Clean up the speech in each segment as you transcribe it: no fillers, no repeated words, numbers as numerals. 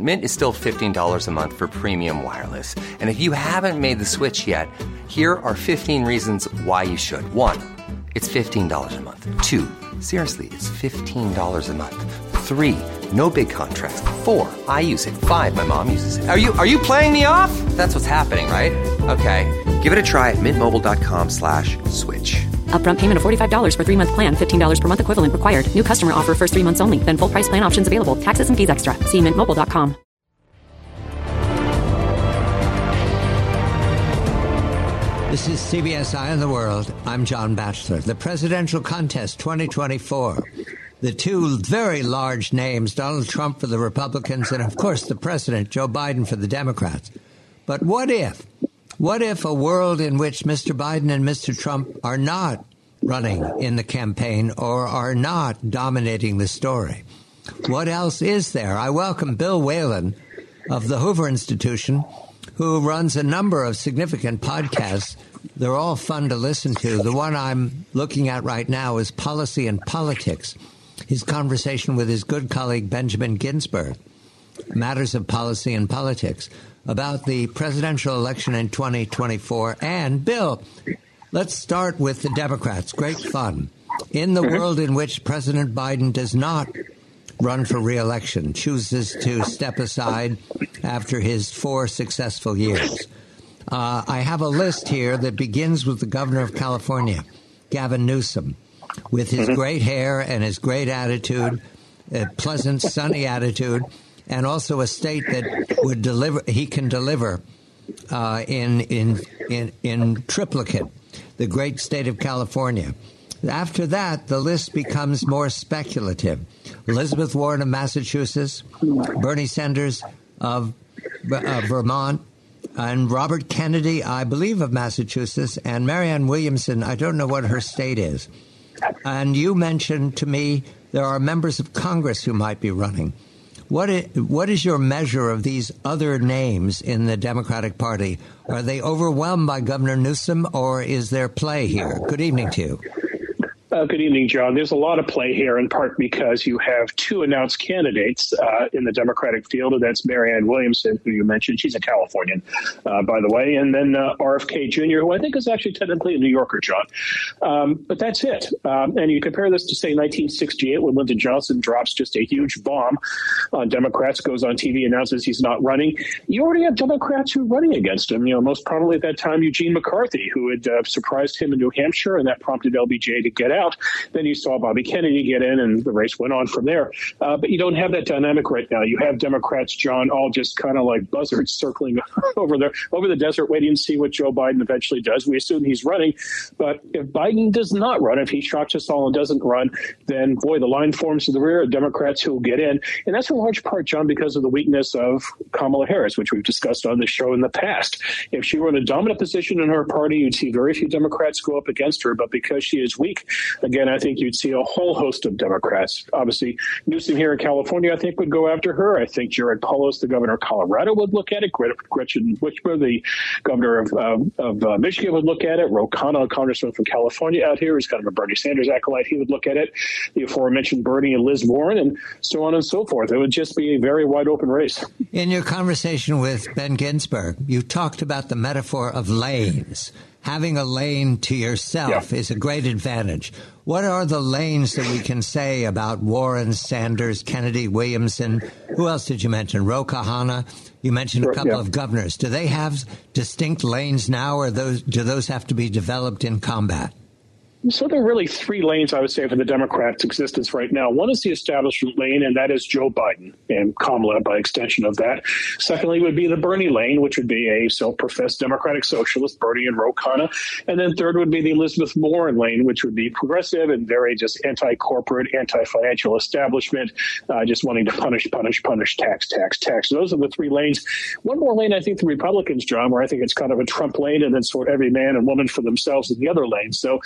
Mint is still $15 a month for premium wireless. And if you haven't made the switch yet, here are 15 reasons why you should. 1, it's $15 a month. 2, seriously, it's $15 a month. 3, no big contracts. 4, I use it. 5, my mom uses it. Are you playing me off? That's what's happening, right? Okay, give it a try at mintmobile.com/switch. Upfront payment of $45 for 3-month plan. $15 per month equivalent required. New customer offer first 3 months only. Then full price plan options available. Taxes and fees extra. See mintmobile.com. This is CBS Eye on the World. I'm John Batchelor. The presidential contest 2024. The two very large names, Donald Trump for the Republicans and, of course, the president, Joe Biden, for the Democrats. But what if? What if a world in which Mr. Biden and Mr. Trump are not running in the campaign or are not dominating the story? What else is there? I welcome Bill Whalen of the Hoover Institution, who runs a number of significant podcasts. They're all fun to listen to. The one I'm looking at right now is Policy and Politics, his conversation with his good colleague Benjamin Ginsberg, Matters of Policy and Politics, about the presidential election in 2024. And, Bill, let's start with the Democrats. Great fun. In the world in which President Biden does not run for re-election, chooses to step aside after his 4 successful years, I have a list here that begins with the governor of California, Gavin Newsom, with his great hair and his great attitude, a pleasant, sunny attitude, and also a state that would deliver. He can deliver in triplicate, the great state of California. After that, the list becomes more speculative. Elizabeth Warren of Massachusetts, Bernie Sanders of Vermont, and Robert Kennedy, I believe, of Massachusetts, and Marianne Williamson. I don't know what her state is. And you mentioned to me there are members of Congress who might be running. What is your measure of these other names in the Democratic Party? Are they overwhelmed by Governor Newsom, or is there play here? Good evening to you. Good evening, John. There's a lot of play here, in part because you have 2 announced candidates in the Democratic field, and that's Marianne Williamson, who you mentioned. She's a Californian, by the way, and then RFK Jr., who I think is actually technically a New Yorker, John. But that's it. And you compare this to, say, 1968, when Lyndon Johnson drops just a huge bomb on Democrats, goes on TV, announces he's not running. You already have Democrats who are running against him. You know, most prominently at that time, Eugene McCarthy, who had surprised him in New Hampshire, and that prompted LBJ to get out. Then you saw Bobby Kennedy get in, and the race went on from there. But you don't have that dynamic right now. You have Democrats, John, all just kind of like buzzards circling over the desert, waiting to see what Joe Biden eventually does. We assume he's running. But if Biden does not run, if he shocks us all and doesn't run, then, boy, the line forms to the rear of Democrats who will get in. And that's in large part, John, because of the weakness of Kamala Harris, which we've discussed on this show in the past. If she were in a dominant position in her party, you'd see very few Democrats go up against her. But because she is weak, again, I think you'd see a whole host of Democrats. Obviously, Newsom here in California, I think, would go after her. I think Jared Polis, the governor of Colorado, would look at it. Gretchen Whitmer, the governor of Michigan, would look at it. Ro Khanna, a congressman from California out here, who's kind of a Bernie Sanders acolyte, he would look at it. The aforementioned Bernie and Liz Warren, and so on and so forth. It would just be a very wide open race. In your conversation with Ben Ginsberg, you talked about the metaphor of lanes. Having a lane to yourself is a great advantage. What are the lanes that we can say about Warren, Sanders, Kennedy, Williamson? Who else did you mention? Ro Khanna. You mentioned a couple of governors. Do they have distinct lanes now, or do those have to be developed in combat? So there are really 3 lanes, I would say, for the Democrats' existence right now. One is the establishment lane, and that is Joe Biden and Kamala by extension of that. Secondly would be the Bernie lane, which would be a self-professed Democratic socialist, Bernie and Ro Khanna. And then third would be the Elizabeth Warren lane, which would be progressive and very just anti-corporate, anti-financial establishment, just wanting to punish, tax. Those are the 3 lanes. One more lane, I think, the Republicans, John, where I think it's kind of a Trump lane, and then sort of every man and woman for themselves in the other lane. So you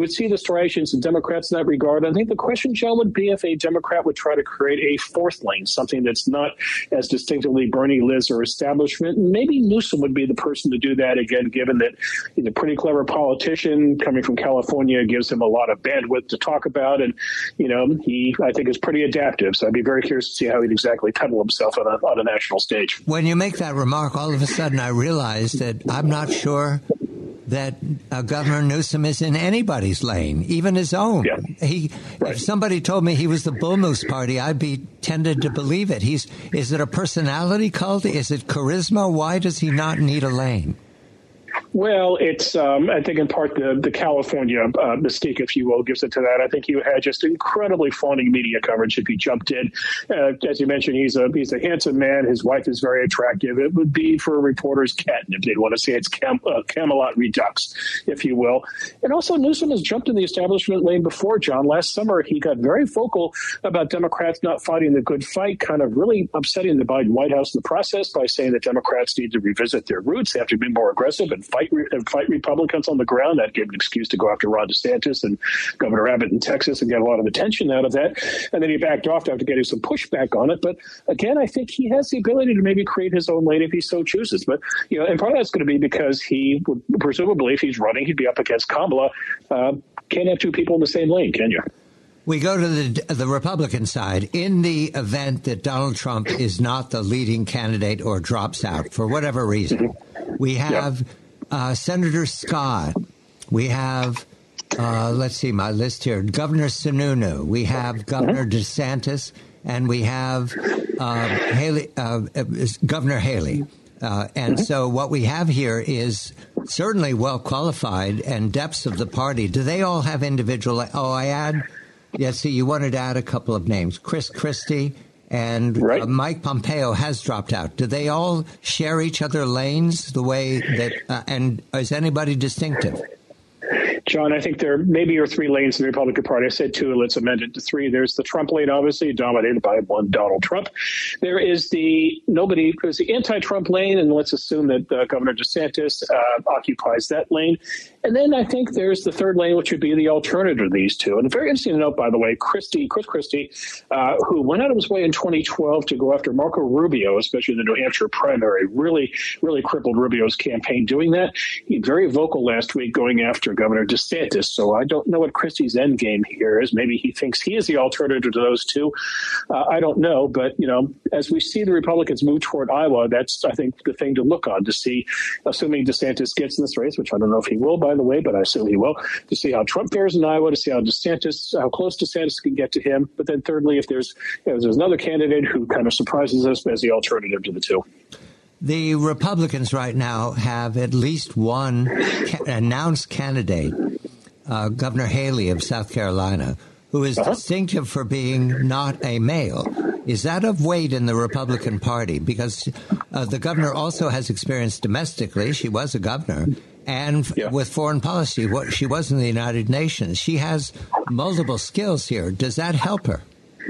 would see the striations of Democrats in that regard. I think the question, Joe, would be if a Democrat would try to create a fourth lane, something that's not as distinctively Bernie, Liz, or establishment. Maybe Newsom would be the person to do that, again, given that he's a pretty clever politician coming from California, gives him a lot of bandwidth to talk about. And, he, I think, is pretty adaptive. So I'd be very curious to see how he'd exactly peddle himself on a national stage. When you make that remark, all of a sudden I realize that I'm not sure that Governor Newsom is in anybody's lane, even his own. Yeah. If somebody told me he was the Bull Moose Party, I'd be tempted to believe it. Is it a personality cult? Is it charisma? Why does he not need a lane? Well, it's, I think, in part the California mystique, if you will, gives it to that. I think you had just incredibly fawning media coverage if he jumped in. As you mentioned, he's a handsome man. His wife is very attractive. It would be for reporters catnip. They'd want to say it's Camelot Redux, if you will. And also, Newsom has jumped in the establishment lane before, John. Last summer, he got very vocal about Democrats not fighting the good fight, kind of really upsetting the Biden White House in the process by saying that Democrats need to revisit their roots. They have to be more aggressive and fight Republicans on the ground. That gave an excuse to go after Ron DeSantis and Governor Abbott in Texas and get a lot of attention out of that. And then he backed off after getting some pushback on it. But again, I think he has the ability to maybe create his own lane if he so chooses. But, and part of that's going to be because he would, presumably, if he's running, he'd be up against Kamala. Can't have two people in the same lane, can you? We go to the Republican side. In the event that Donald Trump is not the leading candidate or drops out for whatever reason, we have Senator Scott. We have, let's see my list here, Governor Sununu. We have Governor DeSantis, and we have Governor Haley. And so what we have here is certainly well qualified and depths of the party. Do they all have individual? You wanted to add a couple of names. Chris Christie and Mike Pompeo has dropped out. Do they all share each other lanes the way that, and is anybody distinctive? John, I think there maybe are three lanes in the Republican Party. I said two. Let's amend it to three. There's the Trump lane, obviously, dominated by one Donald Trump. There is the anti-Trump lane, and let's assume that Governor DeSantis occupies that lane. And then I think there's the third lane, which would be the alternative to these two. And very interesting to note, by the way, Chris Christie, who went out of his way in 2012 to go after Marco Rubio, especially in the New Hampshire primary, really, really crippled Rubio's campaign doing that. He was very vocal last week going after Governor DeSantis. So I don't know what Christie's end game here is. Maybe he thinks he is the alternative to those two. I don't know. But, as we see the Republicans move toward Iowa, that's, I think, the thing to look on to see, assuming DeSantis gets in this race, which I don't know if he will, by the way, but I assume he will, to see how Trump fares in Iowa, to see how close DeSantis can get to him. But then thirdly, if there's another candidate who kind of surprises us as the alternative to the two. The Republicans right now have at least one announced candidate, Governor Haley of South Carolina, who is distinctive for being not a male. Is that of weight in the Republican Party? Because the governor also has experience domestically. She was a governor. And with foreign policy, she was in the United Nations. She has multiple skills here. Does that help her?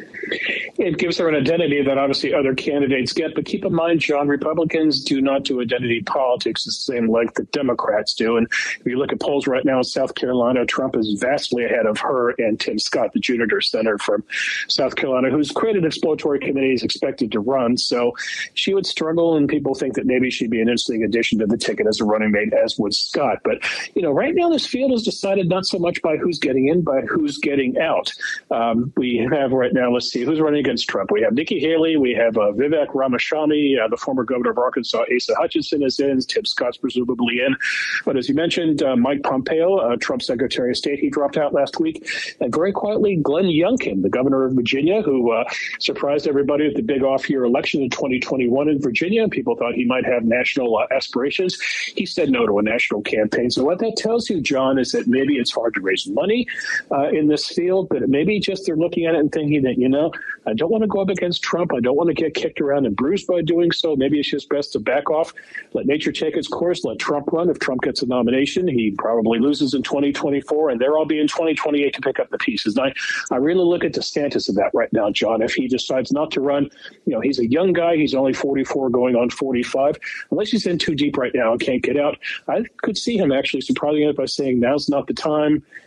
It gives her an identity that obviously other candidates get. But keep in mind, John, Republicans do not do identity politics the same like the Democrats do. And if you look at polls right now in South Carolina, Trump is vastly ahead of her and Tim Scott, the junior senator from South Carolina, whose created exploratory committee is expected to run. So she would struggle, and people think that maybe she'd be an interesting addition to the ticket as a running mate, as would Scott. But, right now this field is decided not so much by who's getting in, but who's getting out. We have right now, let's see, who's running against Trump. We have Nikki Haley. We have Vivek Ramaswamy, the former governor of Arkansas. Asa Hutchinson is in. Tim Scott's presumably in. But as you mentioned, Mike Pompeo, Trump's Secretary of State, he dropped out last week. And very quietly, Glenn Youngkin, the governor of Virginia, who surprised everybody at the big off-year election in 2021 in Virginia. People thought he might have national aspirations. He said no to a national campaign. So what that tells you, John, is that maybe it's hard to raise money in this field, but maybe just they're looking at it and thinking that, I don't want to go up against Trump. I don't want to get kicked around and bruised by doing so. Maybe it's just best to back off, let nature take its course, let Trump run. If Trump gets a nomination, he probably loses in 2024, and there I'll be in 2028 to pick up the pieces. And I really look at DeSantis of that right now, John. If he decides not to run, he's a young guy. He's only 44 going on 45. Unless he's in too deep right now and can't get out, I could see him actually surprising it by saying now's not the time.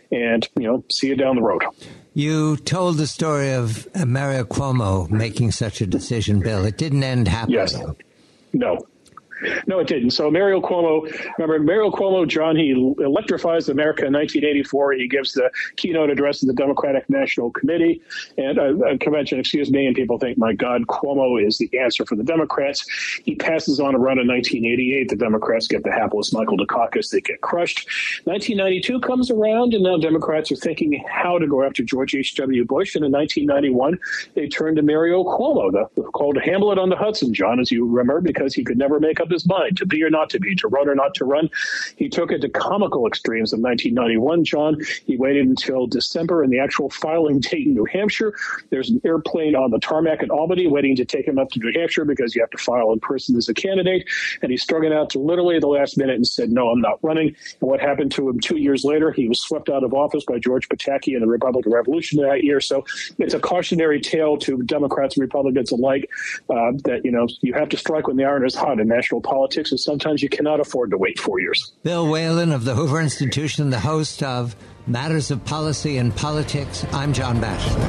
and, see you down the road. You told the story of Mario Cuomo making such a decision, Bill. It didn't end happily. Yes. No, it didn't. So Mario Cuomo, John, he electrifies America in 1984. He gives the keynote address to the Democratic National Committee and convention, and people think, my God, Cuomo is the answer for the Democrats. He passes on a run in 1988. The Democrats get the hapless Michael Dukakis. They get crushed. 1992 comes around, and now Democrats are thinking how to go after George H.W. Bush. And in 1991, they turned to Mario Cuomo, called Hamlet on the Hudson, John, as you remember, because he could never make up his mind to be or not to be, to run or not to run. He took it to comical extremes in 1991, John. He waited until December and the actual filing date in New Hampshire. There's an airplane on the tarmac at Albany waiting to take him up to New Hampshire because you have to file in person as a candidate. And he strung it out to literally the last minute and said, no, I'm not running. And what happened to him 2 years later? He was swept out of office by George Pataki and the Republican Revolution that year. So it's a cautionary tale to Democrats and Republicans alike that, you have to strike when the iron is hot in national politics, and sometimes you cannot afford to wait 4 years. Bill Whalen of the Hoover Institution, the host of Matters of Policy and Politics. I'm John Batchelor.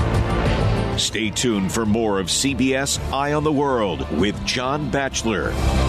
Stay tuned for more of CBS Eye on the World with John Batchelor.